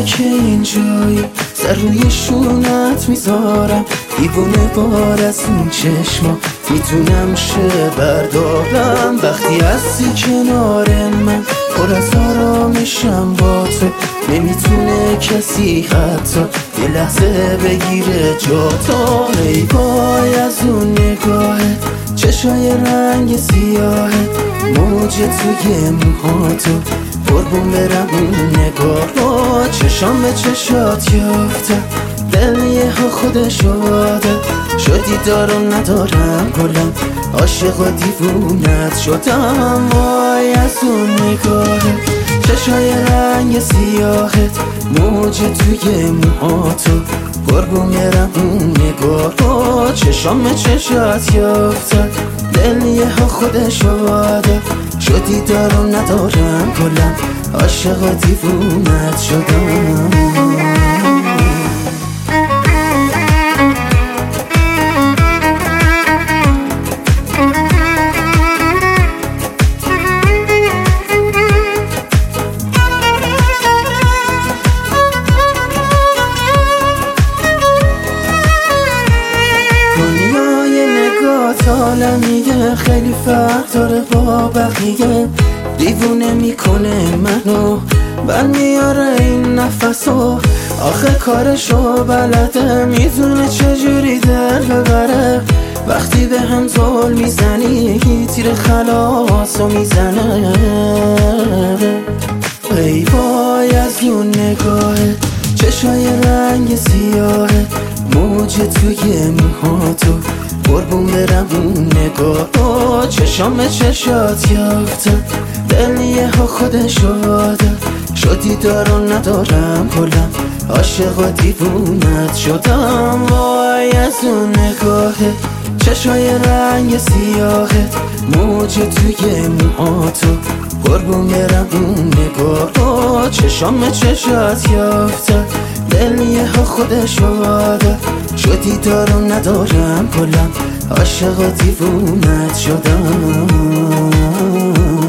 که اینجایی سر روی شونت میذارم، دیوونه بار از این چشما میتونم شه بردارم. وقتی هستی کنار من پر از آرامشم با تو، نمیتونه کسی حتی یه لحظه بگیره جا تو. ای وای از اون نگاهت، چشای رنگ سیاهت، موج توی موهاتو، قربون برم اون نگاه. چشام به چشات یافتم، دل یه خودشو عادت شدی دارم ندارم گلم، عاشق و دیوونت شدم. وای از اون نگاهت، چشای رنگ سیاهت، موج توی موهاتو، قربون برم اون نگاه. چشام به چشات یافتم، دل یه خودشو عادت شدی دارم ندارم گلم، عاشق و دیوونت شدم. عالمیه خیلی فرق داره با بقیه، دیوونه میکنه منو بر میاره این نفسو. آخه کارشو بلده، میدونه چجوری دل ببره. وقتی به هم زل میزنی تیر خلاصو میزنه. ای وای از اون نگاهه، چشای رنگ سیاهه، موج توی موهاتو، قربون برم اون نگاه. چشام به چشات یافتم، دل یه خودشو عادت شدی دارم ندارم گلم، عاشق و دیوونت شدم. وای از اون نگاهه، چشای رنگ سیاهت، موج توی موهاتو، قربون برم اون نگاه. چشام به چشات یافتم، دل یه خودشو عادت شدی دارم ندارم گلم، عاشق و دیوونت شدم.